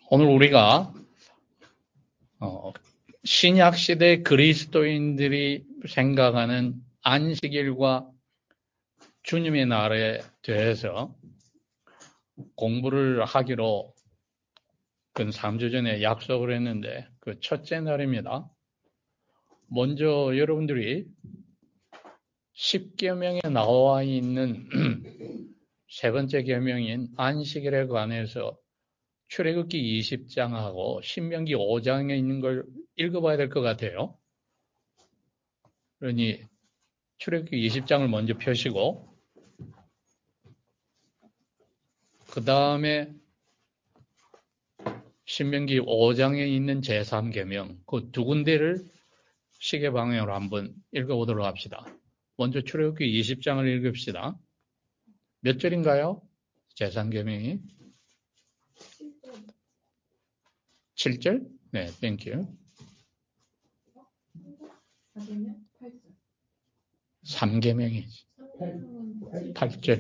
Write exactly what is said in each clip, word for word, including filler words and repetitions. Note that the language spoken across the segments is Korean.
오늘 우리가 어, 신약시대 그리스도인들이 생각하는 안식일과 주님의 날에 대해서 공부를 하기로 근 삼 주 전에 약속을 했는데 그 첫째 날입니다. 먼저 여러분들이 십계명에 나와 있는 세 번째 계명인 안식일에 관해서 출애굽기 이십 장하고 신명기 오 장에 있는 걸 읽어봐야 될 것 같아요. 그러니 출애굽기 이십 장을 먼저 펴시고 그 다음에 신명기 오 장에 있는 제삼 계명 그 두 군데를 시계 방향으로 한번 읽어보도록 합시다. 먼저 출애굽기 이십 장을 읽읍시다. 몇 절인가요? 제삼 계명이 칠 절? 네, 땡큐. 삼 계명이지. 팔 절.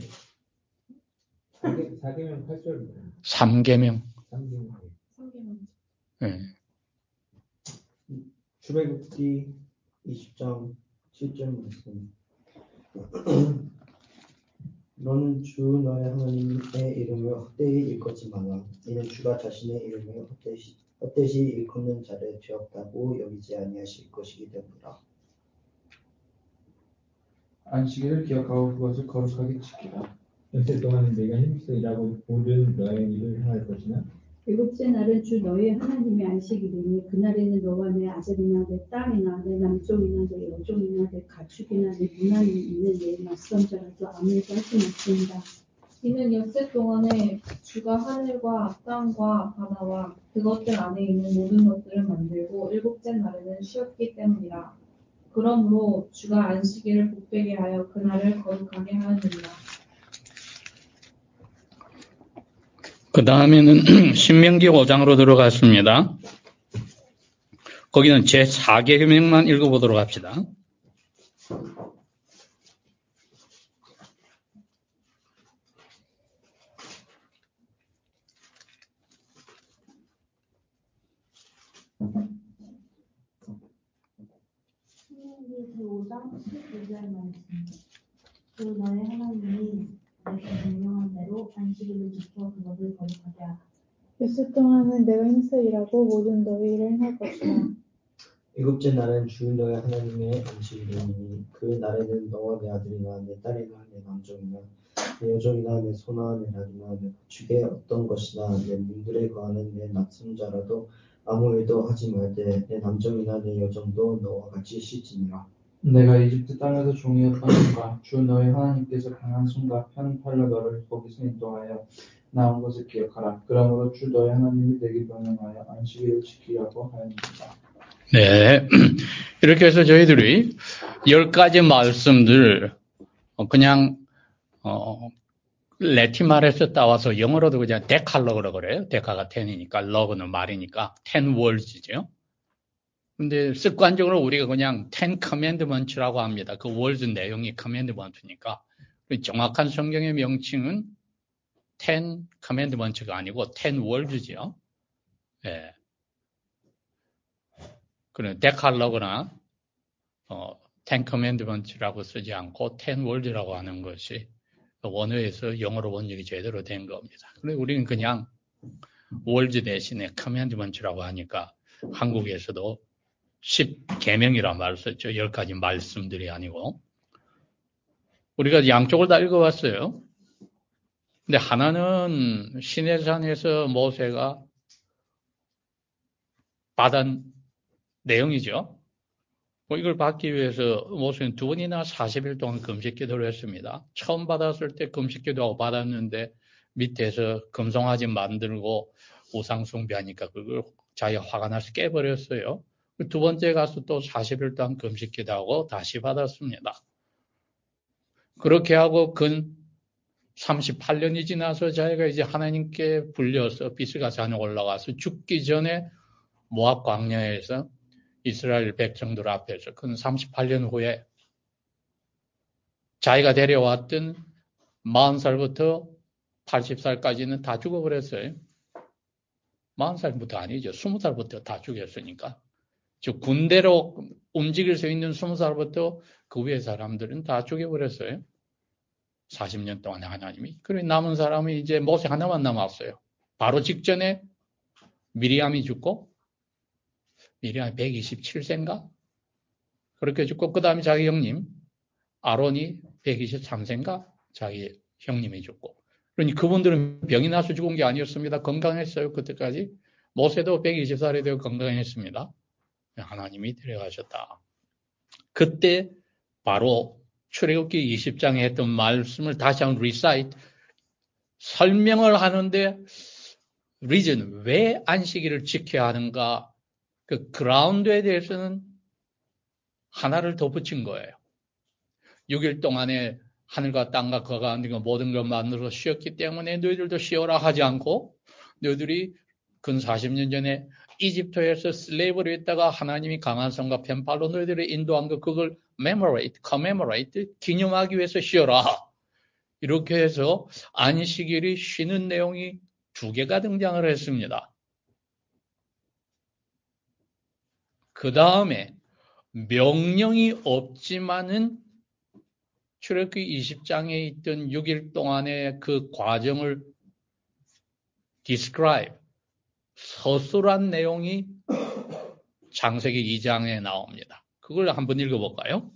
사 계명 팔 절. 삼 계명. 네. 출애굽기 이십 장 칠 절 말씀. 너는 주 너의 하나님의 이름을 헛되이 일컫지 마라. 이는 주가 자신의 이름을 헛되이, 헛되이 일컫는 자를 죄없다고 여기지 아니하실 것이기 때문이라. 안식일을 기억하고 그것을 거룩하게 지키라. 엿새 동안은 내가 힘써 일하고 모든 너의 일을 행할 것이나 일곱째 날은 주 너의 하나님의 안식일이니 그날에는 너와 내 아들이나 내 딸이나 내 남종이나 내 여종이나 내 가축이나 내 문안이 있는 내 낯선자라도 아무것도 하지 말지니라. 이는 엿새 동안에 주가 하늘과 땅과 바다와 그것들 안에 있는 모든 것들을 만들고 일곱째 날에는 쉬었기 때문이라. 그러므로 주가 안식일을 복되게 하여 그날을 거룩하게 하느니라. 그 다음에는 신명기 오 장으로 들어갔습니다. 거기는 제사 계명만 읽어보도록 합시다. 신명기 오 장 십구 절 말씀. 주 너의 하나님이 내가 명령한 대로 안식일을 지켜 그것을 거룩하게 하라. 엿새 동안은 내가 힘써 일하고 모든 너의 일을 행할 것이나 일곱째 날은 주 너의 하나님의 안식일이니 그 날에는 너와 내 아들이나 내 딸이나 내 남종이나 내 여종이나 내 소나 내 낙이나 내 가축의 어떤 것이나 내 문들에 거하는 내 낯선자라도 아무 일도 하지 말되 내 남종이나 내 여종도 너와 같이 씻지니라. 내가 이집트 땅에서 종이었던 순간 주 너의 하나님께서 강한 손과 편 팔로 너를 거기서 인도하여 나온 것을 기억하라. 그러므로 주 너의 하나님이 내게 명령하여 안식일을 지키라고 하였느니라. 네. 이렇게 해서 저희들이 열 가지 말씀들 그냥 어, 레틴 말에서 따와서 영어로도 그냥 데칼로그라고 그래요. 데카가 텐이니까 러그는 말이니까 텐 월즈죠. 근데 습관적으로 우리가 그냥 텐 커맨드먼트라고 합니다. 그 월즈 내용이 커맨드먼트니까 정확한 성경의 명칭은 텐 커맨드먼트가 아니고 텐 월즈죠. 예. 그런 데칼로그나 어, 텐 커맨드먼트라고 쓰지 않고 텐 월드라고 하는 것이 원어에서 영어로 번역이 제대로 된 겁니다. 그런데 우리는 그냥 월드 대신에 커맨드먼트라고 하니까 한국에서도 십 계명이라는 말을 썼죠. 열 가지 말씀들이 아니고. 우리가 양쪽을 다 읽어봤어요. 근데 하나는 시내산에서 모세가 받은 내용이죠. 뭐 이걸 받기 위해서 모세는 두 번이나 사십 일 동안 금식 기도를 했습니다. 처음 받았을 때 금식 기도하고 받았는데 밑에서 금송아지 만들고 우상 숭배하니까 그걸 자기가 화가 나서 깨버렸어요. 두 번째 가서 또 사십 일 동안 금식 기도하고 다시 받았습니다. 그렇게 하고 근 삼십팔 년이 지나서 자기가 이제 하나님께 불려서 비스가산에 올라가서 죽기 전에 모압 광야에서 이스라엘 백성들 앞에서 근 삼십팔 년 후에 자기가 데려왔던 마흔 살부터 팔십 살까지는 다 죽어버렸어요. 마흔 살부터 아니죠. 스무 살부터 다 죽였으니까. 즉 군대로 움직일 수 있는 스무 살부터 그 위에 사람들은 다 죽여버렸어요. 사십 년 동안에 하나님이. 그리고 남은 사람이 이제 모세 하나만 남았어요. 바로 직전에 미리암이 죽고, 미리암이 백이십칠 세인가? 그렇게 죽고, 그 다음에 자기 형님, 아론이 백이십삼 세인가? 자기 형님이 죽고. 그러니 그분들은 병이 나서 죽은 게 아니었습니다. 건강했어요, 그때까지. 모세도 백이십 살이 되어 건강했습니다. 하나님이 데려가셨다. 그때 바로 출애굽기 이십 장에 했던 말씀을 다시 한번 리사이트, 설명을 하는데 reason, 왜 안식일을 지켜야 하는가, 그 그라운드에 대해서는 하나를 더 붙인 거예요. 육 일 동안에 하늘과 땅과 그 가운데 모든 걸 만들어서 쉬었기 때문에 너희들도 쉬어라 하지 않고, 너희들이 근 사십 년 전에 이집트에서 슬레이브로 있다가 하나님이 강한 손과 펜팔로 너희들을 인도한 거, 그걸 commemorate, commemorate, 기념하기 위해서 쉬어라. 이렇게 해서 안식일이 쉬는 내용이 두 개가 등장을 했습니다. 그 다음에 명령이 없지만은 출애굽기 이십 장에 있던 육 일 동안의 그 과정을 describe, 서술한 내용이 창세기 이 장에 나옵니다. 그걸 한번 읽어볼까요?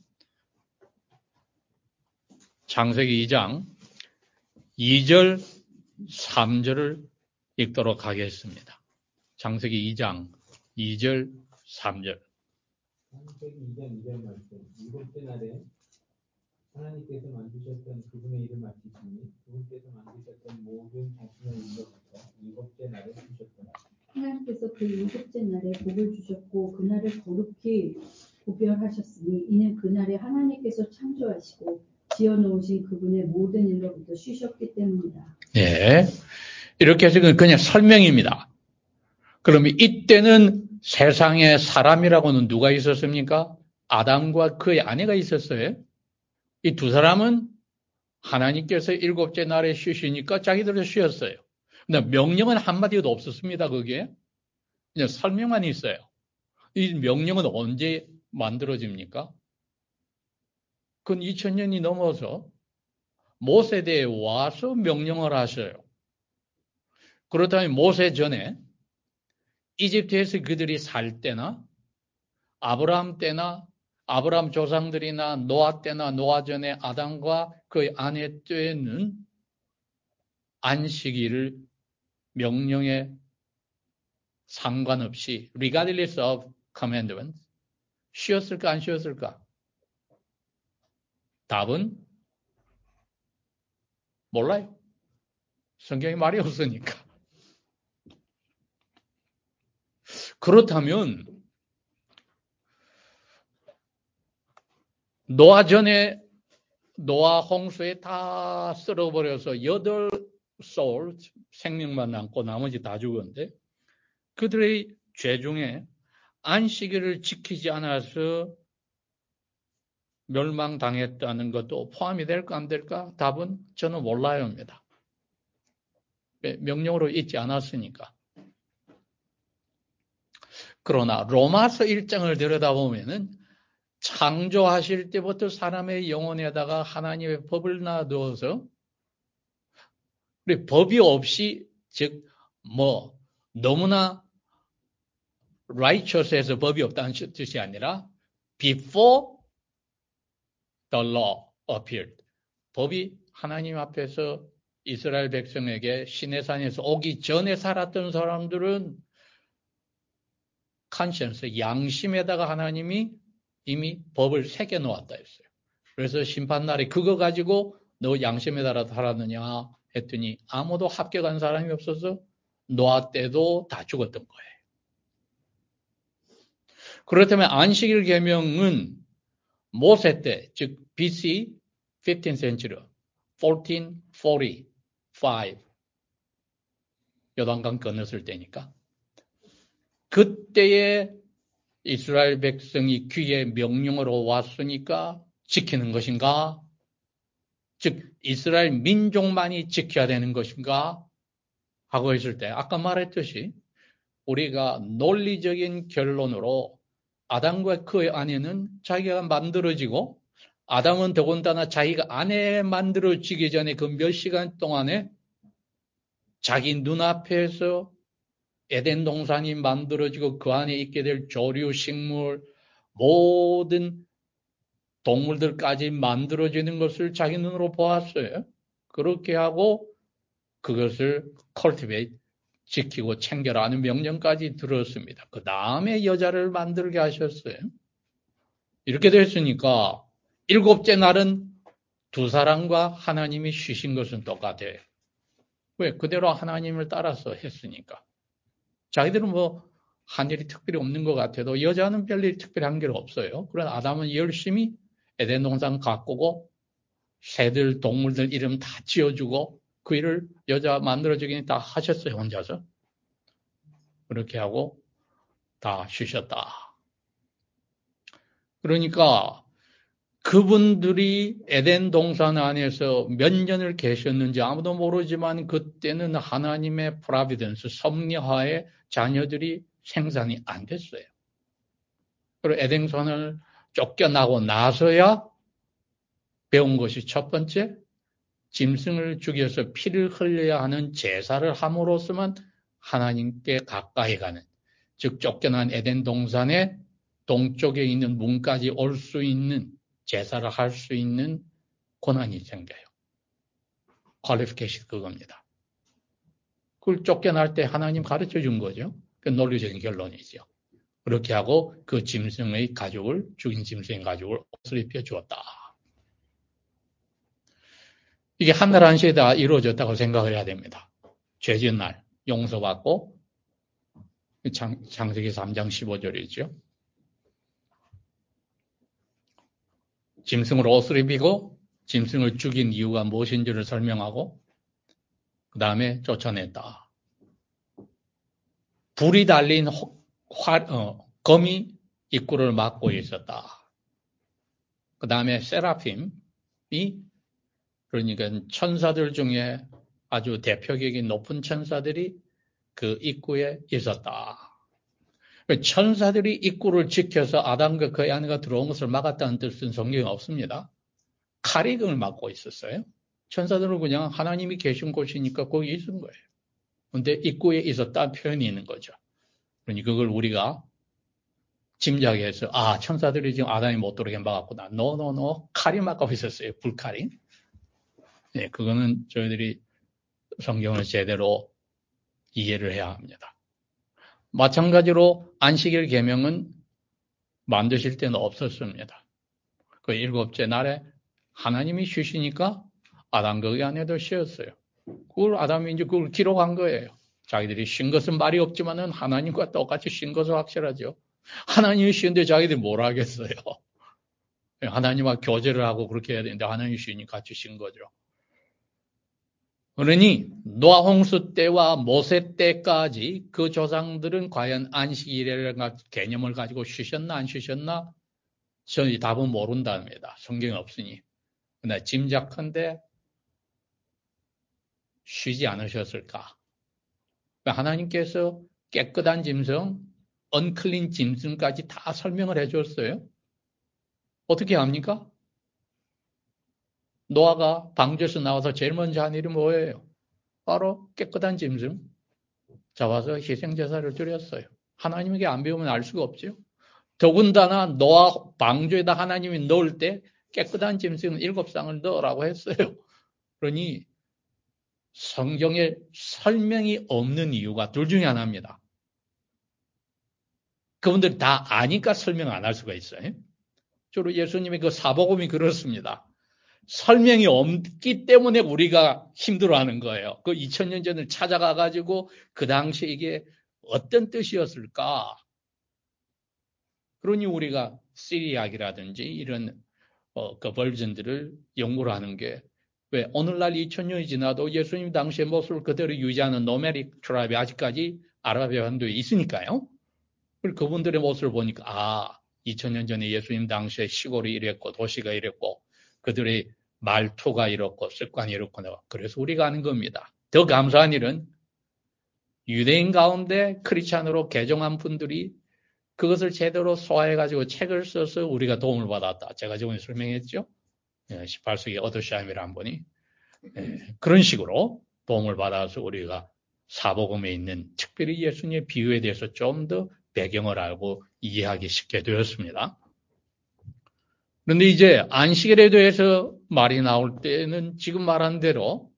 창세기 이 장 이 절, 삼 절을 읽도록 하겠습니다. 창세기 이 장 이 절, 삼 절. 창세기 이 장 이 절 말씀. 일곱째 날에 하나님께서 만드셨던 그분의 일을 마치시니 그분께서 만드셨던 모든 당신의 일로부터 일곱째 날에 주셨더라. 하나님께서 그 일곱째 날에 복을 주셨고 그날을 거룩히 구별하셨으니 이는 그날에 하나님께서 창조하시고 지어놓으신 그분의 모든 일로부터 쉬셨기 때문이다. 네, 이렇게 해서 그냥 설명입니다. 그러면 이때는 세상에 사람이라고는 누가 있었습니까? 아담과 그의 아내가 있었어요. 이 두 사람은 하나님께서 일곱째 날에 쉬시니까 자기들도 쉬었어요. 근데 명령은 한마디도 없었습니다. 거기에 그냥 설명만 있어요. 이 명령은 언제 만들어집니까? 그건 이천 년이 넘어서 모세대에 와서 명령을 하셔요. 그렇다면 모세 전에 이집트에서 그들이 살 때나 아브라함 때나 아브라함 조상들이나 노아 때나 노아 전에 아담과 그의 아내 때에는 안식일을 명령에 상관없이 regardless of commandment 쉬었을까 안 쉬었을까? 답은 몰라요. 성경에 말이 없으니까. 그렇다면 노아 전에 노아 홍수에 다 쓸어버려서 여덟 소울 생명만 남고 나머지 다 죽었는데 그들의 죄 중에 안식일을 지키지 않아서 멸망당했다는 것도 포함이 될까 안 될까? 답은 저는 몰라요입니다. 명령으로 있지 않았으니까. 그러나 로마서 일 장을 들여다보면은 창조하실 때부터 사람의 영혼에다가 하나님의 법을 놔두어서 법이 없이 즉 뭐 너무나 righteous해서 법이 없다는 뜻이 아니라 before the law appeared. 법이 하나님 앞에서 이스라엘 백성에게 시내산에서 오기 전에 살았던 사람들은 conscience, 양심에다가 하나님이 이미 법을 새겨 놓았다 했어요. 그래서 심판날에 그거 가지고 너 양심에 따라 살았느냐 했더니 아무도 합격한 사람이 없어서 노아 때도 다 죽었던 거예요. 그렇다면 안식일 계명은 모세 때, 즉 비씨 fifteenth century, fourteen forty-five 요단강 건넜을 때니까 그때에 이스라엘 백성이 귀에 명령으로 왔으니까 지키는 것인가? 즉 이스라엘 민족만이 지켜야 되는 것인가? 하고 있을 때 아까 말했듯이 우리가 논리적인 결론으로 아담과 그의 아내는 자기가 만들어지고 아담은 더군다나 자기가 아내 만들어지기 전에 그 몇 시간 동안에 자기 눈앞에서 에덴 동산이 만들어지고 그 안에 있게 될 조류, 식물, 모든 동물들까지 만들어지는 것을 자기 눈으로 보았어요. 그렇게 하고 그것을 cultivate, 지키고 챙겨라는 명령까지 들었습니다. 그 다음에 여자를 만들게 하셨어요. 이렇게 됐으니까 일곱째 날은 두 사람과 하나님이 쉬신 것은 똑같아요. 왜? 그대로 하나님을 따라서 했으니까. 자기들은 뭐 한 일이 특별히 없는 것 같아도 여자는 별일 특별히 한 게 없어요. 그러나 아담은 열심히 에덴 동산 가꾸고 새들, 동물들 이름 다 지어주고 그 일을 여자 만들어주긴 다 하셨어요. 혼자서. 그렇게 하고 다 쉬셨다. 그러니까 그분들이 에덴 동산 안에서 몇 년을 계셨는지 아무도 모르지만 그때는 하나님의 프라비던스, 섭리하에 자녀들이 생산이 안 됐어요. 그리고 에덴 동산을 쫓겨나고 나서야 배운 것이 첫 번째, 짐승을 죽여서 피를 흘려야 하는 제사를 함으로써만 하나님께 가까이 가는, 즉 쫓겨난 에덴 동산의 동쪽에 있는 문까지 올 수 있는 제사를 할 수 있는 권한이 생겨요. 퀄리피케이션 그겁니다. 그걸 쫓겨날 때 하나님 가르쳐 준 거죠. 그 논리적인 결론이죠. 그렇게 하고 그 짐승의 가죽을, 죽인 짐승의 가죽을 옷을 입혀 주었다. 이게 한날 한시에 다 이루어졌다고 생각을 해야 됩니다. 죄 지은 날 용서받고 장, 창세기 삼 장 십오 절이죠. 짐승을 옷을 입히고 짐승을 죽인 이유가 무엇인지를 설명하고 그 다음에 쫓아냈다. 불이 달린 화, 어, 검이 입구를 막고 있었다. 그 다음에 세라핌이 그러니까 천사들 중에 아주 대표격인 높은 천사들이 그 입구에 있었다. 천사들이 입구를 지켜서 아담과 그의 아내가 들어온 것을 막았다는 뜻은 성경에 없습니다. 칼이 그걸 막고 있었어요. 천사들은 그냥 하나님이 계신 곳이니까 거기 있은 거예요. 그런데 입구에 있었다는 표현이 있는 거죠. 그러니 그걸 우리가 짐작해서 아 천사들이 지금 아담이 못 들어오게 막았구나. 노노노 no, no, no. 칼이 막고 있었어요. 불칼이. 네, 그거는 저희들이 성경을 제대로 이해를 해야 합니다. 마찬가지로 안식일 계명은 만드실 때는 없었습니다. 그 일곱째 날에 하나님이 쉬시니까 아담 거기 안에도 쉬었어요. 그걸 아담이 이제 그걸 기록한 거예요. 자기들이 쉰 것은 말이 없지만은 하나님과 똑같이 쉰 것은 확실하죠. 하나님이 쉬는데 자기들이 뭘 하겠어요. 하나님과 교제를 하고 그렇게 해야 되는데 하나님이 쉬니 같이 쉰 거죠. 그러니 노아 홍수 때와 모세 때까지 그 조상들은 과연 안식일이라는 개념을 가지고 쉬셨나 안 쉬셨나? 저희 답은 모른답니다. 성경이 없으니. 그러나 짐작컨대 쉬지 않으셨을까? 하나님께서 깨끗한 짐승, 언클린 짐승까지 다 설명을 해줬어요. 어떻게 합니까? 노아가 방주에서 나와서 제일 먼저 한 일이 뭐예요? 바로 깨끗한 짐승 잡아서 희생제사를 드렸어요. 하나님에게 안 배우면 알 수가 없죠. 더군다나 노아 방주에다 하나님이 넣을 때 깨끗한 짐승 일곱 쌍을 넣으라고 했어요. 그러니 성경에 설명이 없는 이유가 둘 중에 하나입니다. 그분들이 다 아니까 설명 안 할 수가 있어요. 주로 예수님의 그 사복음이 그렇습니다. 설명이 없기 때문에 우리가 힘들어하는 거예요. 그 이천 년 전을 찾아가가지고 그 당시에 이게 어떤 뜻이었을까? 그러니 우리가 시리학이라든지 이런 어, 그 버전들을 연구를 하는 게 왜 오늘날 이천 년이 지나도 예수님 당시의 모습을 그대로 유지하는 노메릭 트라이브이 아직까지 아라비아 반도에 있으니까요. 그리고 그분들의 모습을 보니까 아 이천 년 전에 예수님 당시에 시골이 이랬고 도시가 이랬고 그들의 말투가 이렇고 습관이 이렇구나. 그래서 우리가 아는 겁니다. 더 감사한 일은 유대인 가운데 크리스찬으로 개종한 분들이 그것을 제대로 소화해가지고 책을 써서 우리가 도움을 받았다. 제가 저번에 설명했죠. 십팔 세기 어더샤임이라는 분이 그런 식으로 도움을 받아서 우리가 사복음에 있는 특별히 예수님의 비유에 대해서 좀 더 배경을 알고 이해하기 쉽게 되었습니다. 그런데 이제 안식일에 대해서 말이 나올 때는 지금 말한 대로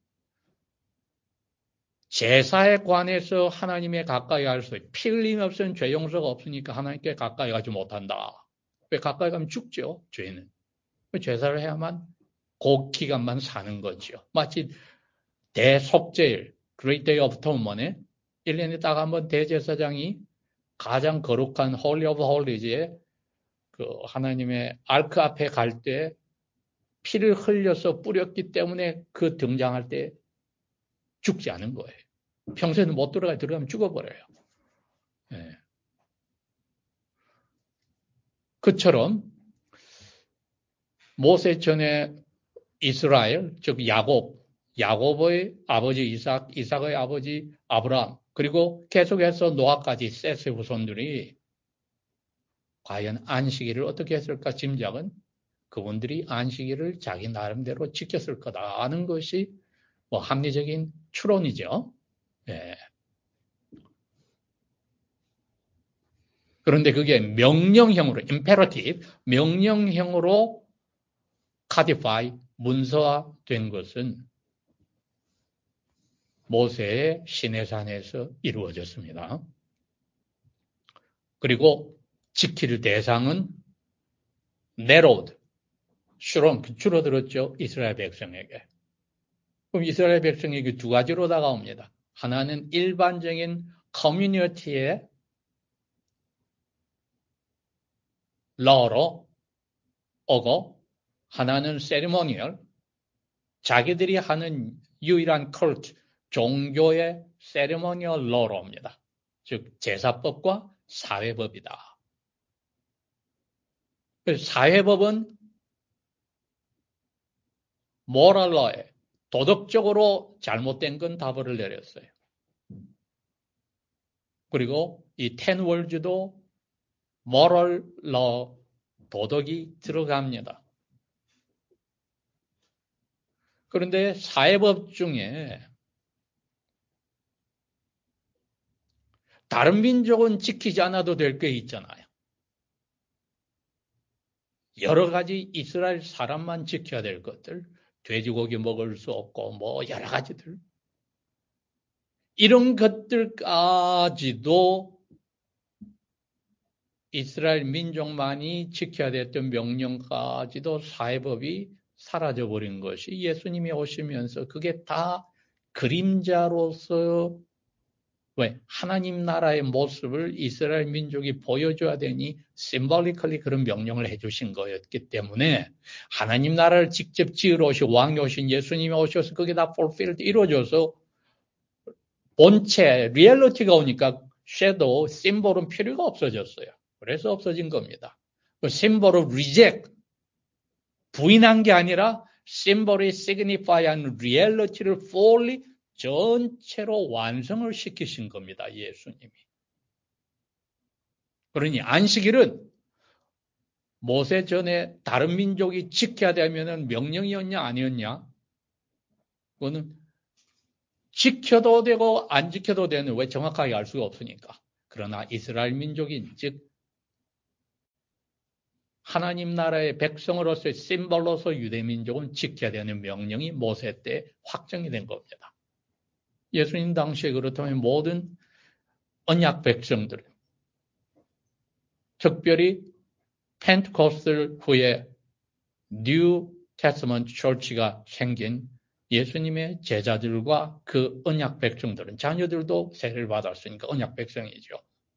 제사에 관해서 하나님에 가까이 할 수, 피 흘림 없으면 죄 용서가 없으니까 하나님께 가까이 가지 못한다. 왜 가까이 가면 죽죠, 죄는. 제사를 해야만 그 기간만 사는 거죠. 마치 대속죄일, Great Day of Atonement에 일 년에 딱 한 번 대제사장이 가장 거룩한 Holy of Holies에 그 하나님의 알크 앞에 갈 때 피를 흘려서 뿌렸기 때문에 그 등장할 때 죽지 않은 거예요. 평소에는 못 들어가, 들어가면 죽어버려요. 네. 그처럼 모세 전에 이스라엘, 즉 야곱, 야곱의 아버지 이삭, 이삭의 아버지 아브라함, 그리고 계속해서 노아까지 셋의 후손들이 과연 안식일을 어떻게 했을까 짐작은 그분들이 안식일을 자기 나름대로 지켰을 거다 하는 것이 뭐 합리적인 추론이죠. 예. 그런데 그게 명령형으로, imperative, 명령형으로 codify, 문서화된 것은 모세의 시내산에서 이루어졌습니다. 그리고 지킬 대상은 narrowed, shrunk, 줄어들었죠. 이스라엘 백성에게. 그럼 이스라엘 백성에게 두 가지로 다가옵니다. 하나는 일반적인 커뮤니티의 law로 오고, 하나는 세리모니얼, 자기들이 하는 유일한 컬트, 종교의 세리모니얼 law로 옵니다. 즉 제사법과 사회법이다. 사회법은 moral law에 도덕적으로 잘못된 건 다 벌을 내렸어요. 그리고 이 텐 월즈도 moral law, 도덕이 들어갑니다. 그런데 사회법 중에 다른 민족은 지키지 않아도 될 게 있잖아요. 여러 가지 이스라엘 사람만 지켜야 될 것들, 돼지고기 먹을 수 없고 뭐 여러 가지들. 이런 것들까지도 이스라엘 민족만이 지켜야 됐던 명령까지도 사회법이 사라져버린 것이 예수님이 오시면서 그게 다 그림자로서 왜 하나님 나라의 모습을 이스라엘 민족이 보여줘야 되니 심볼리컬리 그런 명령을 해주신 거였기 때문에 하나님 나라를 직접 지으러 오신 왕이 오신 예수님이 오셔서 그게 다 fulfilled 이루어져서 본체 리얼리티가 오니까 섀도우 심볼은 필요가 없어졌어요. 그래서 없어진 겁니다. 그 심볼을 reject 부인한 게 아니라 심볼이 signify한 리얼리티를 fully 전체로 완성을 시키신 겁니다. 예수님이. 그러니 안식일은 모세 전에 다른 민족이 지켜야 되면 명령이었냐 아니었냐? 그거는 지켜도 되고 안 지켜도 되는 왜 정확하게 알 수가 없으니까. 그러나 이스라엘 민족인 즉 하나님 나라의 백성으로서의 심볼로서 유대민족은 지켜야 되는 명령이 모세 때 확정이 된 겁니다. 예수님 당시에 그렇다면 모든 언약 백성들, 특별히 펜트코스트 후에 뉴 테스먼트 처치가 생긴 예수님의 제자들과 그 언약 백성들은 자녀들도 세례를 받았으니까 언약 백성이죠.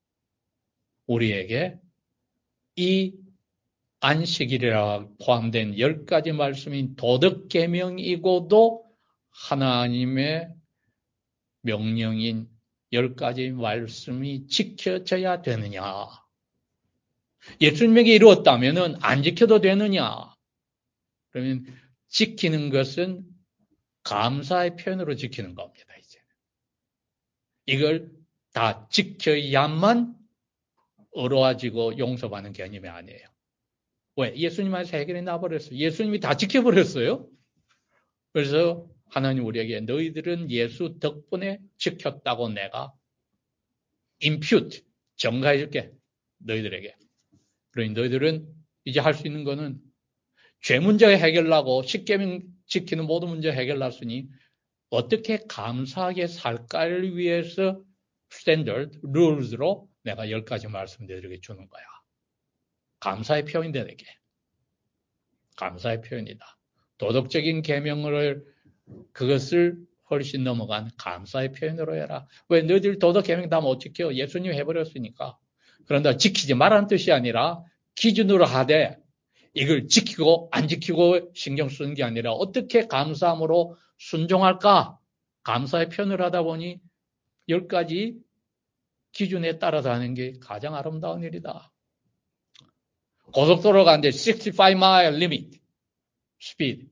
우리에게 이 안식일이라 포함된 열 가지 말씀인 도덕계명이고도 하나님의 명령인 열 가지 말씀이 지켜져야 되느냐? 예수님에게 이루었다면 안 지켜도 되느냐? 그러면 지키는 것은 감사의 표현으로 지키는 겁니다. 이제 이걸 다 지켜야만 어려워지고 용서받는 개념이 아니에요. 왜? 예수님 안에서 해결해 놔버렸어요. 예수님이 다 지켜버렸어요. 그래서 하나님 우리에게 너희들은 예수 덕분에 지켰다고 내가 impute, 전가해 줄게. 너희들에게. 그러니 너희들은 이제 할 수 있는 거는 죄 문제 해결하고 십계명 지키는 모든 문제 해결났으니 어떻게 감사하게 살까를 위해서 스탠더드, 룰즈로 내가 열 가지 말씀드리게 주는 거야. 감사의 표현이다, 내게. 감사의 표현이다. 도덕적인 계명을 그것을 훨씬 넘어간 감사의 표현으로 해라. 왜 너희들 도덕 계명 다 못 지켜? 예수님 해버렸으니까. 그런다 지키지 말라는 뜻이 아니라 기준으로 하되 이걸 지키고 안 지키고 신경 쓰는 게 아니라 어떻게 감사함으로 순종할까? 감사의 표현을 하다 보니 열 가지 기준에 따라서 하는 게 가장 아름다운 일이다. 고속도로 가는데 육십오 마일 리미트 스피드.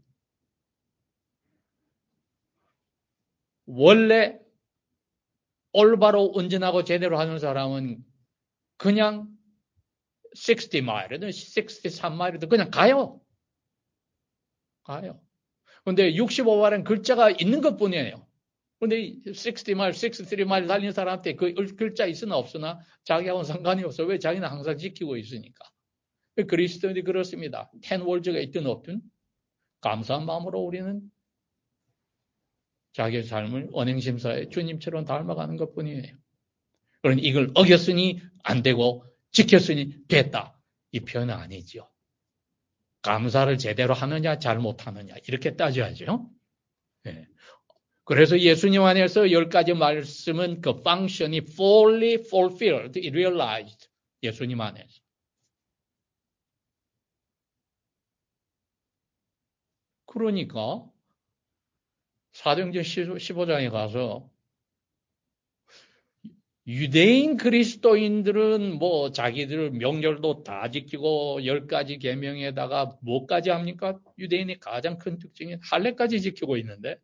원래 올바로 운전하고 제대로 하는 사람은 그냥 육십 마일이든 육십삼 마일이든 그냥 가요. 가요. 근데 육십오 마일은 글자가 있는 것 뿐이에요. 근데 육십 마일, 육십삼 마일 달리는 사람한테 그 글자 있으나 없으나 자기하고는 상관이 없어. 왜? 자기는 항상 지키고 있으니까. 그리스도인이 그렇습니다. 텐 월즈가 있든 없든 감사한 마음으로 우리는 자기의 삶을 언행심사에 주님처럼 닮아가는 것 뿐이에요. 그러니 이걸 어겼으니 안 되고 지켰으니 됐다. 이 표현은 아니죠. 감사를 제대로 하느냐 잘못하느냐 이렇게 따져야죠. 네. 그래서 예수님 안에서 열 가지 말씀은 그 펑션이 fully fulfilled, realized. 예수님 안에서. 그러니까 사도행전 십오 장에 가서 유대인 그리스도인들은 뭐 자기들 명절도 다 지키고 열 가지 계명에다가 뭐까지 합니까? 유대인의 가장 큰 특징인 할례까지 지키고 있는데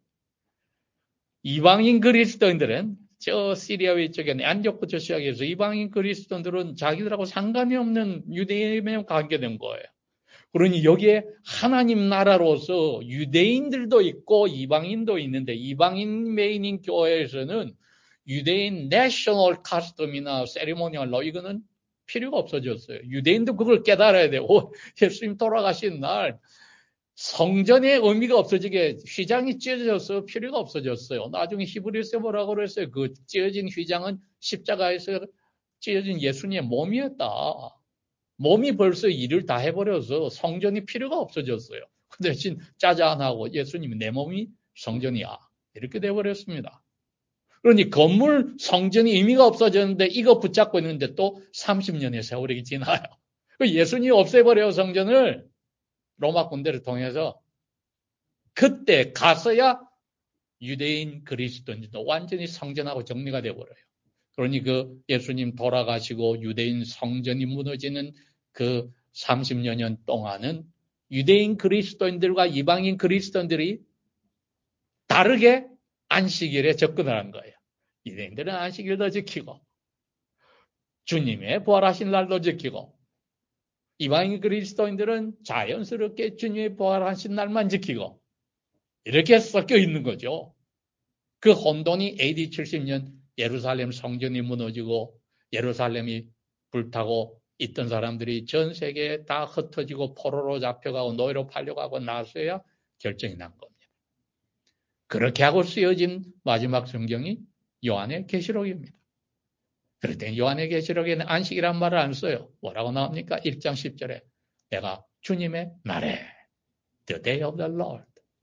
이방인 그리스도인들은 저 시리아 위쪽에 안디옥부터 시작해서 이방인 그리스도인들은 자기들하고 상관이 없는 유대인에 관계된 거예요. 그러니 여기에 하나님 나라로서 유대인들도 있고 이방인도 있는데 이방인 메인인 교회에서는 유대인 내셔널 카스텀이나 세리모니얼로 이거는 필요가 없어졌어요. 유대인도 그걸 깨달아야 되고 예수님 돌아가신 날 성전의 의미가 없어지게 휘장이 찢어져서 필요가 없어졌어요. 나중에 히브리서에 뭐라고 그랬어요? 그 찢어진 휘장은 십자가에서 찢어진 예수님의 몸이었다. 몸이 벌써 일을 다 해버려서 성전이 필요가 없어졌어요. 그 대신 짜잔하고 예수님이 내 몸이 성전이야. 이렇게 돼버렸습니다. 그러니 건물 성전이 의미가 없어졌는데 이거 붙잡고 있는데 또 삼십 년의 세월이 지나요. 예수님이 없애버려요, 성전을. 로마 군대를 통해서. 그때 가서야 유대인 그리스도인들도 완전히 성전하고 정리가 돼버려요. 그러니 그 예수님 돌아가시고 유대인 성전이 무너지는 그 삼십여 년 동안은 유대인 그리스도인들과 이방인 그리스도인들이 다르게 안식일에 접근을 한 거예요. 유대인들은 안식일도 지키고 주님의 부활하신 날도 지키고 이방인 그리스도인들은 자연스럽게 주님의 부활하신 날만 지키고 이렇게 섞여 있는 거죠. 그 혼돈이 에이디 칠십 년 예루살렘 성전이 무너지고 예루살렘이 불타고 있던 사람들이 전 세계에 다 흩어지고 포로로 잡혀가고 노예로 팔려가고 나서야 결정이 난 겁니다. 그렇게 하고 쓰여진 마지막 성경이 요한의 계시록입니다. 그럴 때 요한의 계시록에는 안식이란 말을 안 써요. 뭐라고 나옵니까? 일 장 십 절에 내가 주님의 날에 The day of the Lord.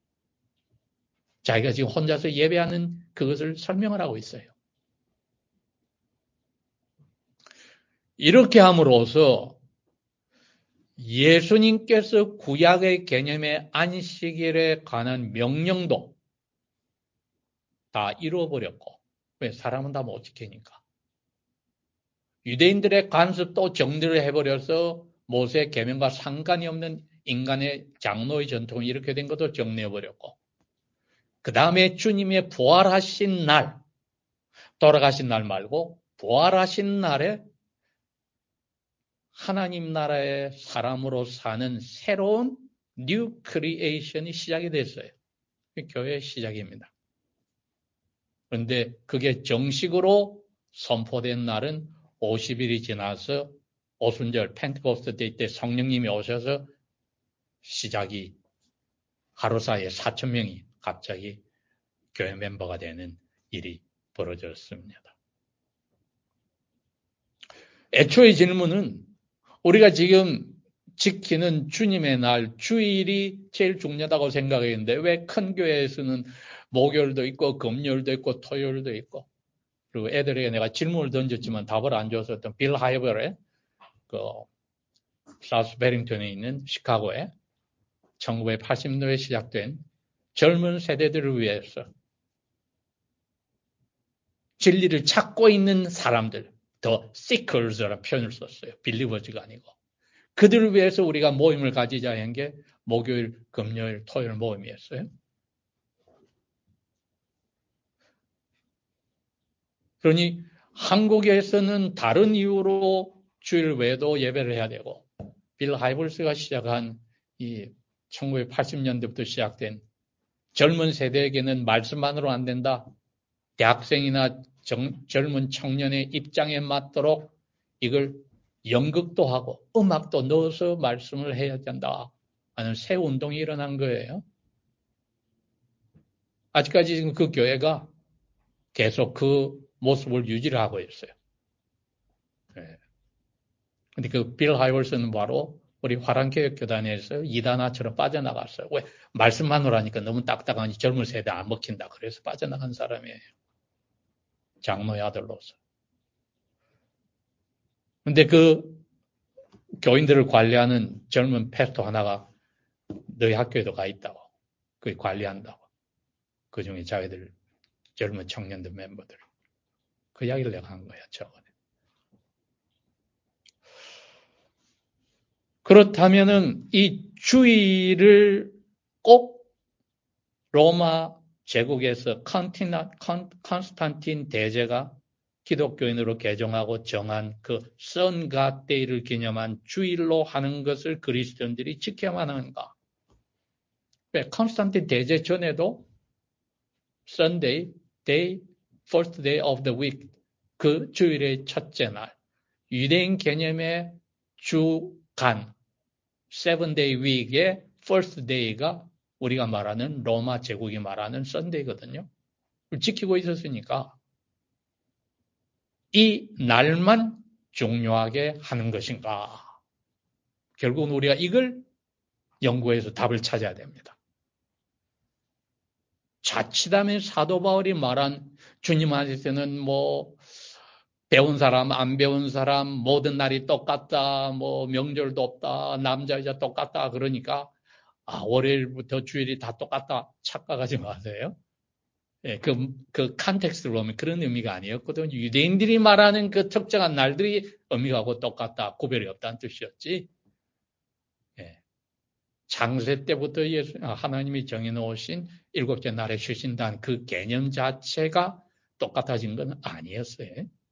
자기가 지금 혼자서 예배하는 그것을 설명을 하고 있어요. 이렇게 함으로써 예수님께서 구약의 개념의 안식일에 관한 명령도 다 이루어버렸고, 왜? 사람은 다 못 지키니까. 유대인들의 관습도 정리를 해버려서 모세 계명과 상관이 없는 인간의 장로의 전통이 이렇게 된 것도 정리해버렸고, 그 다음에 주님의 부활하신 날, 돌아가신 날 말고 부활하신 날에 하나님 나라의 사람으로 사는 새로운 뉴 크리에이션이 시작이 됐어요. 교회의 시작입니다. 그런데 그게 정식으로 선포된 날은 오십 일이 지나서 오순절 펜테코스트 데이 때 성령님이 오셔서 시작이 하루 사이에 사천 명이 갑자기 교회 멤버가 되는 일이 벌어졌습니다. 애초의 질문은 우리가 지금 지키는 주님의 날 주일이 제일 중요하다고 생각했는데 왜 큰 교회에서는 목요일도 있고 금요일도 있고 토요일도 있고 그리고 애들에게 내가 질문을 던졌지만 답을 안 줬었던 빌 하이버의 그 사우스 베링턴에 있는 시카고에 천구백팔십 년도에 시작된 젊은 세대들을 위해서 진리를 찾고 있는 사람들, the seekers라는 표현을 썼어요. believers가 아니고. 그들을 위해서 우리가 모임을 가지자 한 게 목요일, 금요일, 토요일 모임이었어요. 그러니 한국에서는 다른 이유로 주일 외에도 예배를 해야 되고 빌 하이벌스가 시작한 이 천구백팔십 년대부터 시작된 젊은 세대에게는 말씀만으로 안 된다. 대학생이나 정, 젊은 청년의 입장에 맞도록 이걸 연극도 하고 음악도 넣어서 말씀을 해야 된다 하는 새 운동이 일어난 거예요. 아직까지 지금 그 교회가 계속 그 모습을 유지를 하고 있어요. 네. 근데 그 빌 하이월스는 바로 우리 화랑교육교단에서 이단아처럼 빠져나갔어요. 왜? 말씀만으로 하니까 너무 딱딱하니 젊은 세대 안 먹힌다. 그래서 빠져나간 사람이에요. 장로의 아들로서. 근데 그 교인들을 관리하는 젊은 패스토 하나가 너희 학교에도 가 있다고. 그 관리한다고. 그 중에 자기들 젊은 청년들 멤버들. 그 이야기를 내가 한 거야, 저번에. 그렇다면은 이 주의를 꼭 로마 제국에서 컨티나, 컨, 컨스탄틴 대제가 기독교인으로 개종하고 정한 그 선갓데이를 기념한 주일로 하는 것을 그리스도인들이 지켜야만 하는가? 왜? 컨스탄틴 대제 전에도 Sunday, day, first day of the week, 그 주일의 첫째 날, 유대인 개념의 주간, seven day week의 first day가 우리가 말하는 로마 제국이 말하는 Sunday거든요. 지키고 있었으니까 이 날만 중요하게 하는 것인가? 결국은 우리가 이걸 연구해서 답을 찾아야 됩니다. 자칫하면 사도 바울이 말한 주님한테는 뭐 배운 사람, 안 배운 사람, 모든 날이 똑같다, 뭐 명절도 없다, 남자 여자 똑같다 그러니까 아 월요일부터 주일이 다 똑같다 착각하지 마세요. 예, 그, 그 컨텍스트를 보면 그런 의미가 아니었거든요. 유대인들이 말하는 그 특정한 날들이 의미하고 똑같다, 구별이 없다는 뜻이었지. 예. 창세 때부터 예수, 하나님이 정해놓으신 일곱째 날에 쉬신다는 그 개념 자체가 똑같아진 건 아니었어요.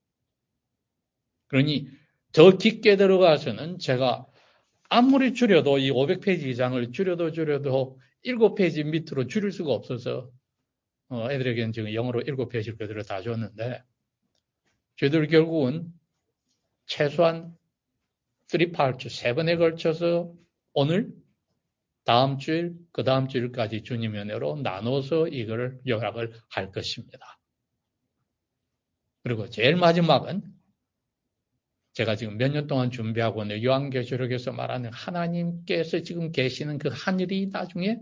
그러니 더 깊게 들어가서는 제가 아무리 줄여도 이 오백 페이지 이상을 줄여도 줄여도 일곱 페이지 밑으로 줄일 수가 없어서 어, 애들에게는 지금 영어로 일곱 페이지를 그대로 다 줬는데 저희들 결국은 최소한 삼 파트, 세 번에 걸쳐서 오늘, 다음 주일, 그 다음 주일까지 주님의 은혜로 나눠서 이걸 요약을 할 것입니다. 그리고 제일 마지막은 제가 지금 몇 년 동안 준비하고 있는 요한계시록에서 말하는 하나님께서 지금 계시는 그 하늘이 나중에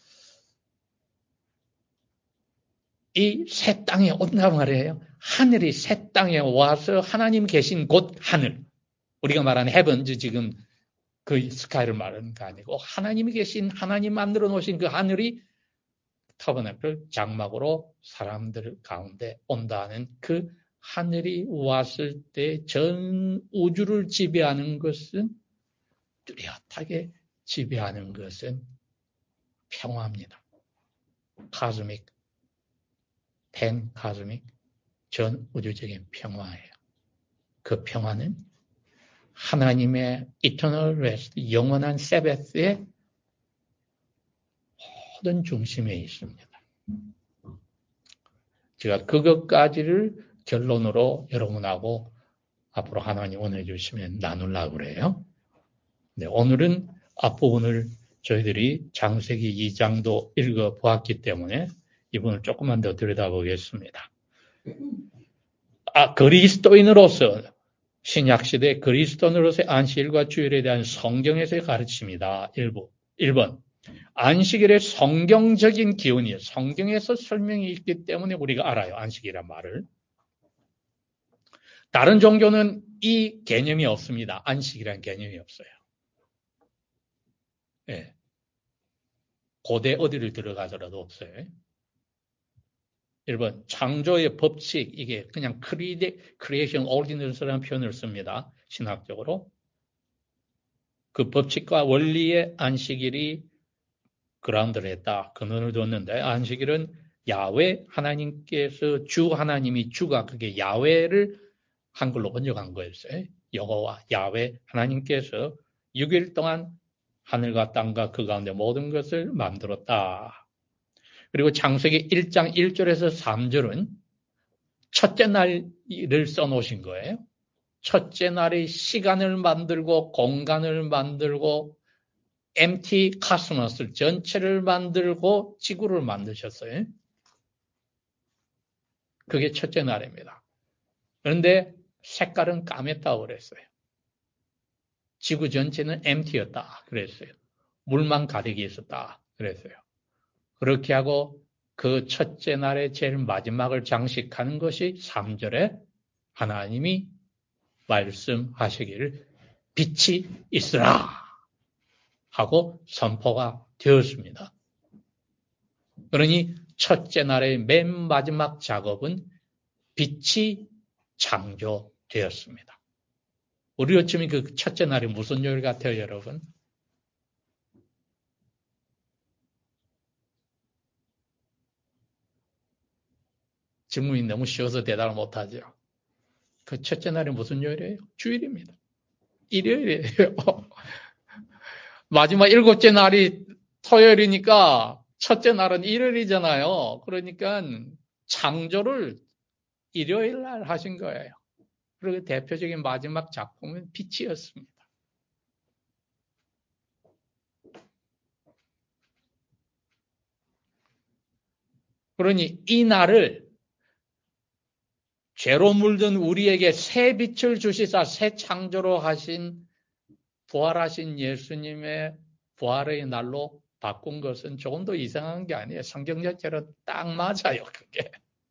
이 새 땅에 온단 말이에요. 하늘이 새 땅에 와서 하나님 계신 곳 하늘. 우리가 말하는 헤븐즈 지금 그 스카이를 말하는 거 아니고 하나님이 계신 하나님 만들어 놓으신 그 하늘이 타버나클 장막으로 사람들 가운데 온다는 그 하늘이 왔을 때 전 우주를 지배하는 것은 뚜렷하게 지배하는 것은 평화입니다. 카즈믹, 팬 카즈믹, 전 우주적인 평화예요. 그 평화는 하나님의 eternal rest, 영원한 세베스의 모든 중심에 있습니다. 제가 그것까지를 결론으로 여러분하고 앞으로 하나님 원해 주시면 나누려고 그래요. 네, 오늘은 앞부분을 저희들이 창세기 이 장도 읽어보았기 때문에 이분을 조금만 더 들여다보겠습니다. 아, 그리스도인으로서 신약시대 그리스도인으로서의 안식일과 주일에 대한 성경에서의 가르침이다. 일부. 일 번. 안식일의 성경적인 기원이에요. 성경에서 설명이 있기 때문에 우리가 알아요. 안식이란 말을. 다른 종교는 이 개념이 없습니다. 안식이라는 개념이 없어요. 예. 고대 어디를 들어가더라도 없어요. 일 번, 창조의 법칙, 이게 그냥 크리에이션 오리지널스라는 표현을 씁니다. 신학적으로. 그 법칙과 원리의 안식일이 그라운드를 했다. 근원을 뒀는데, 안식일은 야훼 하나님께서 주 하나님이 주가 그게 야훼를 한글로 번역한 거였어요. 여호와 야훼 하나님께서 육 일 동안 하늘과 땅과 그 가운데 모든 것을 만들었다. 그리고 창세기 일 장 일 절에서 삼 절은 첫째 날을 써놓으신 거예요. 첫째 날에 시간을 만들고 공간을 만들고 엠티 카스모스 전체를 만들고 지구를 만드셨어요. 그게 첫째 날입니다. 그런데 색깔은 까맸다고 그랬어요. 지구 전체는 엠티였다 그랬어요. 물만 가득히 있었다 그랬어요. 그렇게 하고 그 첫째 날의 제일 마지막을 장식하는 것이 삼 절에 하나님이 말씀하시기를 빛이 있으라 하고 선포가 되었습니다. 그러니 첫째 날의 맨 마지막 작업은 빛이 창조되었습니다. 우리 어쩌면 그 첫째 날이 무슨 요일 같아요, 여러분? 질문이 너무 쉬워서 대답을 못하죠. 그 첫째 날이 무슨 요일이에요? 주일입니다. 일요일이에요. 마지막 일곱째 날이 토요일이니까 첫째 날은 일요일이잖아요. 그러니까 창조를 일요일 날 하신 거예요. 그리고 대표적인 마지막 작품은 빛이었습니다. 그러니 이 날을 죄로 물든 우리에게 새 빛을 주시사 새 창조로 하신 부활하신 예수님의 부활의 날로 바꾼 것은 조금도 이상한 게 아니에요. 성경 자체로 딱 맞아요. 그게.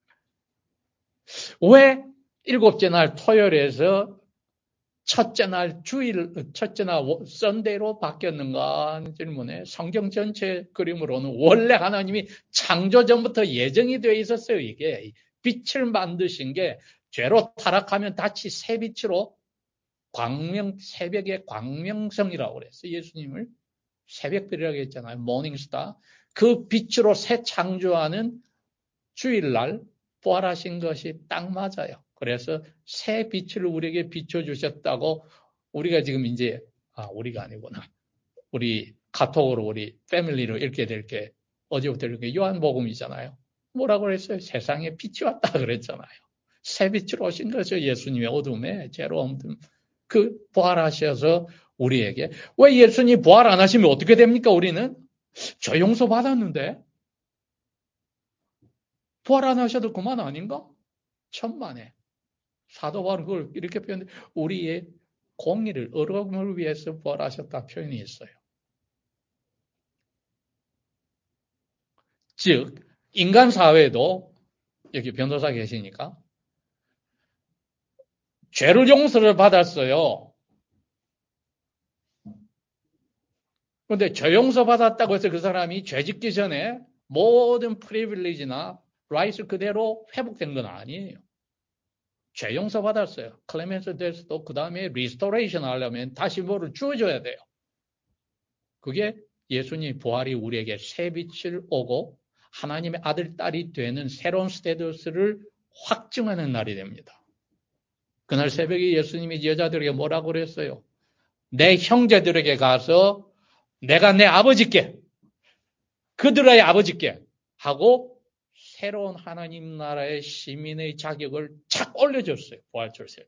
왜 일곱째 날 토요일에서 첫째 날 주일, 첫째 날 썬데이로 바뀌었는가 하는 질문에 성경 전체 그림으로는 원래 하나님이 창조 전부터 예정이 되어 있었어요. 이게 빛을 만드신 게 죄로 타락하면 다시 새 빛으로 광명, 새벽의 광명성이라고 그랬어요. 예수님을 새벽별이라고 했잖아요. 모닝스타. 그 빛으로 새 창조하는 주일날 부활하신 것이 딱 맞아요. 그래서 새 빛을 우리에게 비춰주셨다고 우리가 지금 이제, 아, 우리가 아니구나. 우리 카톡으로 우리 패밀리로 읽게 될 게 어제부터 이렇게 요한복음이잖아요. 뭐라고 그랬어요? 세상에 빛이 왔다 그랬잖아요. 새 빛으로 오신 거죠. 예수님의 어둠에, 죄로 어둠. 그 부활하셔서 우리에게. 왜 예수님 부활 안 하시면 어떻게 됩니까? 우리는 죄 용서 받았는데 부활 안 하셔도 그만 아닌가? 천만에. 사도 바울은 그걸 이렇게 표현해. 우리의 공의를, 의로움을 위해서 부활하셨다 표현이 있어요. 즉 인간 사회도 여기 변호사 계시니까 죄를 용서를 받았어요. 그런데 죄 용서 받았다고 해서 그 사람이 죄 짓기 전에 모든 프리빌리지나 라이트 그대로 회복된 건 아니에요. 죄 용서 받았어요. 클레멘스 데스도 그 다음에 리스토레이션 하려면 다시 뭐를 주어줘야 돼요. 그게 예수님 부활이 우리에게 새 빛을 오고 하나님의 아들, 딸이 되는 새로운 스테이터스를 확증하는 날이 됩니다. 그날 새벽에 예수님이 여자들에게 뭐라고 그랬어요? 내 형제들에게 가서 내가 내 아버지께, 그들의 아버지께 하고 새로운 하나님 나라의 시민의 자격을 착 올려줬어요. 부활절 새벽에.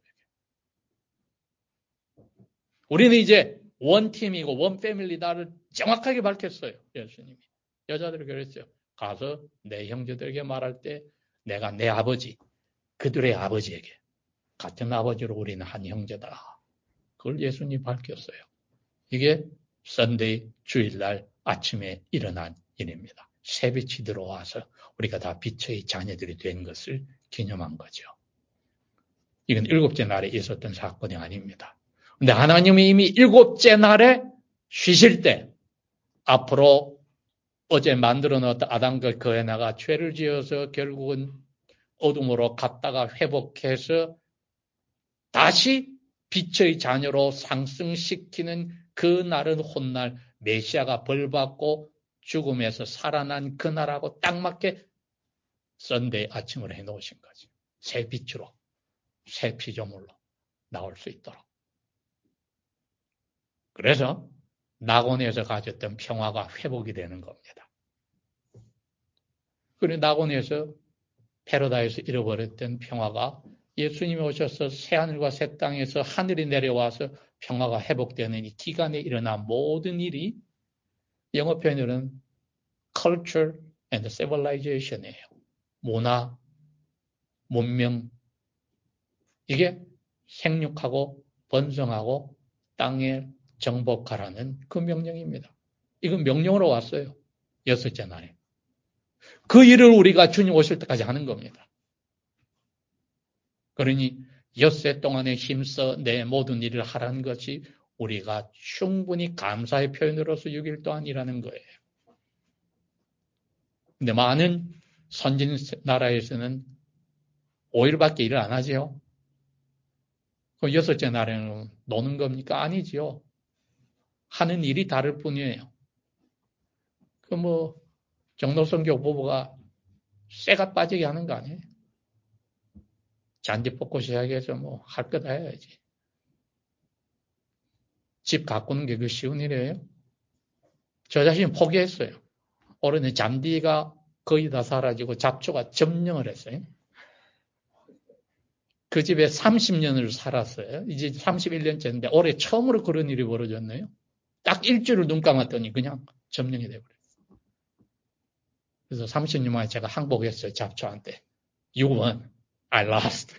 우리는 이제 원팀이고 원패밀리다를 정확하게 밝혔어요. 예수님이. 여자들에게 그랬어요. 가서 내 형제들에게 말할 때 내가 내 아버지, 그들의 아버지에게 같은 아버지로 우리는 한 형제다. 그걸 예수님이 밝혔어요. 이게 선데이 주일날 아침에 일어난 일입니다. 새빛이 들어와서 우리가 다 빛의 자녀들이 된 것을 기념한 거죠. 이건 일곱째 날에 있었던 사건이 아닙니다. 근데 하나님이 이미 일곱째 날에 쉬실 때 앞으로 어제 만들어 놓았던 아담과 그 에나가 죄를 지어서 결국은 어둠으로 갔다가 회복해서 다시 빛의 자녀로 상승시키는 그 날은 훗날 메시아가 벌받고 죽음에서 살아난 그날하고 딱 맞게 선데이 아침을 해놓으신 거죠. 새 빛으로, 새 피조물로 나올 수 있도록. 그래서 낙원에서 가졌던 평화가 회복이 되는 겁니다. 그리고 낙원에서 패러다이스 잃어버렸던 평화가 예수님이 오셔서 새하늘과 새 땅에서 하늘이 내려와서 평화가 회복되는 이 기간에 일어난 모든 일이 영어 표현으로는 culture and civilization이에요. 문화, 문명. 이게 생육하고 번성하고 땅에 정복하라는 그 명령입니다. 이건 명령으로 왔어요. 여섯째 날에. 그 일을 우리가 주님 오실 때까지 하는 겁니다. 그러니 엿새 동안에 힘써 내 모든 일을 하라는 것이 우리가 충분히 감사의 표현으로서 육 일 동안 일하는 거예요. 근데 많은 선진 나라에서는 오 일밖에 일을 안 하지요. 그럼 여섯째 날에는 노는 겁니까? 아니지요. 하는 일이 다를 뿐이에요. 그 뭐 정노성 교포부가 쇠가 빠지게 하는 거 아니에요? 잔디 뽑고 시작해서 뭐 할 거 다 해야지. 집 가꾸는 게 그 쉬운 일이에요? 저 자신 포기했어요. 올해는 잔디가 거의 다 사라지고 잡초가 점령을 했어요. 그 집에 삼십 년을 살았어요. 이제 삼십일 년째인데 올해 처음으로 그런 일이 벌어졌네요. 딱 일주일을 눈 감았더니 그냥 점령이 돼버렸어요. 그래서 삼십 년 만에 제가 항복했어요. 잡초한테. You won. I lost.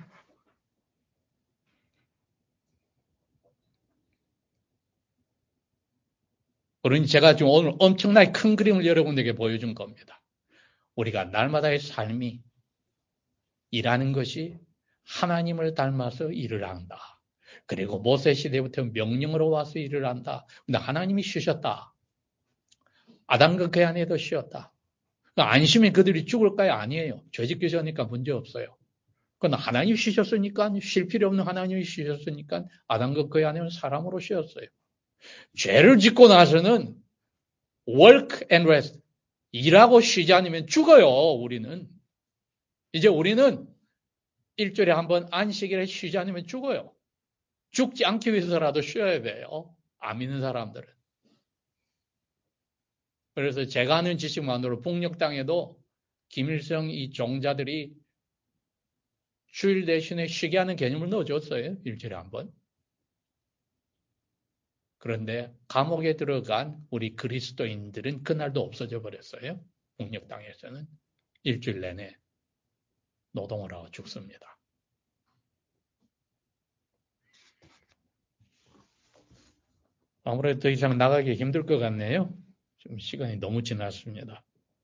그러니 제가 지금 오늘 엄청나게 큰 그림을 여러분에게 보여준 겁니다. 우리가 날마다의 삶이 일하는 것이 하나님을 닮아서 일을 한다. 그리고 모세 시대부터 명령으로 와서 일을 한다. 근데 하나님이 쉬셨다. 아담과 그 아내도 쉬었다. 안심이 그들이 죽을까요? 아니에요. 죄짓기 전이니까 문제 없어요. 그건 하나님이 쉬셨으니까, 쉴 필요 없는 하나님이 쉬셨으니까 아담과 그 아내는 사람으로 쉬었어요. 죄를 짓고 나서는 work and rest. 일하고 쉬지 않으면 죽어요, 우리는. 이제 우리는 일주일에 한 번 안식일에 쉬지 않으면 죽어요. 죽지 않기 위해서라도 쉬어야 돼요. 안 믿는 사람들은. 그래서 제가 아는 지식만으로 북녘 땅에도 김일성 이 종자들이 주일 대신에 쉬게 하는 개념을 넣어줬어요. 일주일에 한 번. 그런데 감옥에 들어간 우리 그리스도인들은 그날도 없어져 버렸어요. 북녘 땅에서는 일주일 내내 노동을 하고 죽습니다. 아무래도 더 이상 나가기 힘들 것 같네요. 좀 시간이 너무 지났습니다.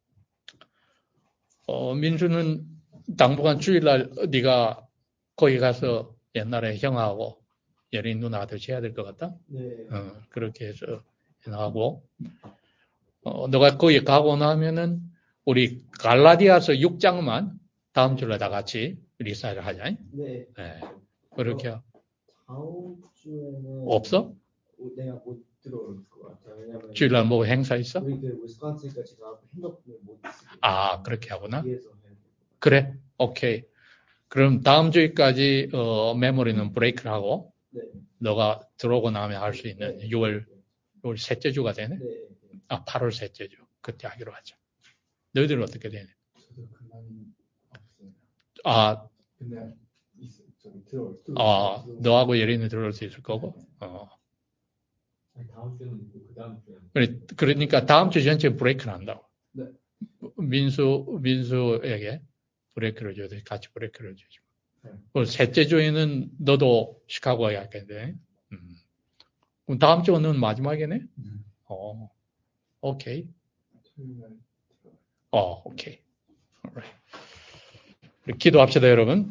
어, 민수는 당분간 주일날 네가 거기 가서 옛날에 형하고 여린 누나 아들치 해야 될 것 같다? 네. 어, 그렇게 해서 하고 어, 너가 거기 가고 나면은 우리 갈라디아서 육 장만 다음 주에 다 같이 리사를 하자. 네. 네. 그렇게 어, 다음 주에는 없어? 내가 못 들어올 것 같아요. 왜냐면 주일날 뭐 행사 있어? 우리 그 위스콘신가 제가 핸드폰을 못 쓰게. 아, 그렇게 하구나. 뒤에서 해야 돼. 그래, 오케이. 그럼 다음 주까지 어, 메모리는 브레이크를 하고 네. 너가 들어오고 나면 할 수 있는 유월, 유월 셋째 주가 되네? 네. 아, 팔월 셋째 주. 그때 하기로 하자. 너희들은 어떻게 되네? 저도 그만 없어요. 아, 근데 있- 저기 들어올 아, 너하고 예린이 들어올 수 있을 거고. 어. 아니, 다음 주는 있고 그 다음 주는 그래, 그러니까 다음 주 전체 브레이크를 한다고. 네. 민수, 민수에게 브레이크를 줘야 돼. 같이 브레이크를 주죠. 네. 그 셋째 주에는 너도 시카고에 갈 건데. 음. 그럼 다음 주는 마지막이네? 음. 어, 오케이. 토요일 날 들어와요. 어, 오케이. Alright. 기도합시다, 여러분.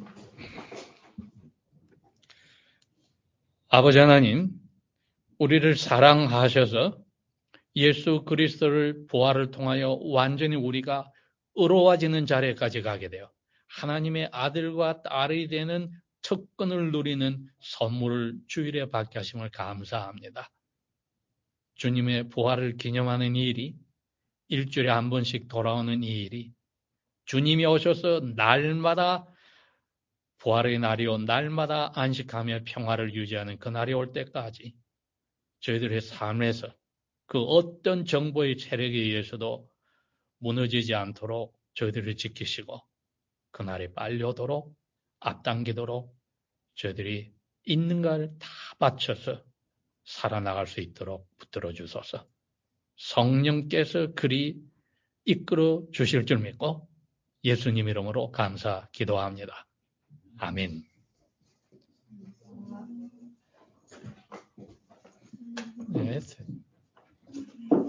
아버지 하나님, 우리를 사랑하셔서 예수 그리스도를 부활을 통하여 완전히 우리가 의로워지는 자리까지 가게 돼요. 하나님의 아들과 딸이 되는 특권을 누리는 선물을 주일에 받게 하심을 감사합니다. 주님의 부활을 기념하는 이 일이 일주일에 한 번씩 돌아오는 이 일이 주님이 오셔서 날마다 부활의 날이 온 날마다 안식하며 평화를 유지하는 그 날이 올 때까지 저희들의 삶에서 그 어떤 정보의 체력에 의해서도 무너지지 않도록 저희들을 지키시고 그날이 빨리 오도록 앞당기도록 저희들이 있는 걸 다 바쳐서 살아나갈 수 있도록 붙들어 주소서. 성령께서 그리 이끌어 주실 줄 믿고 예수님 이름으로 감사 기도합니다. 아멘. 네.